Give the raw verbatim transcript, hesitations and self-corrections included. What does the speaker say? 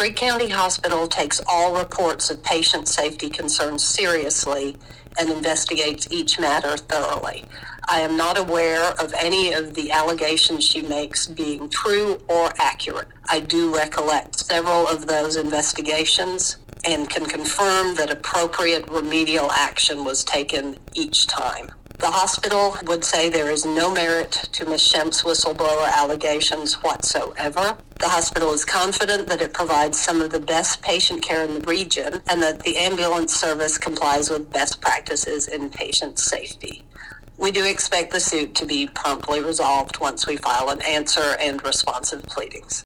Trigg County Hospital takes all reports of patient safety concerns seriously and investigates each matter thoroughly. I am not aware of any of the allegations she makes being true or accurate. I do recollect several of those investigations and can confirm that appropriate remedial action was taken each time. The hospital would say there is no merit to Miz Schemp's whistleblower allegations whatsoever. The hospital is confident that it provides some of the best patient care in the region and that the ambulance service complies with best practices in patient safety. We do expect the suit to be promptly resolved once we file an answer and responsive pleadings.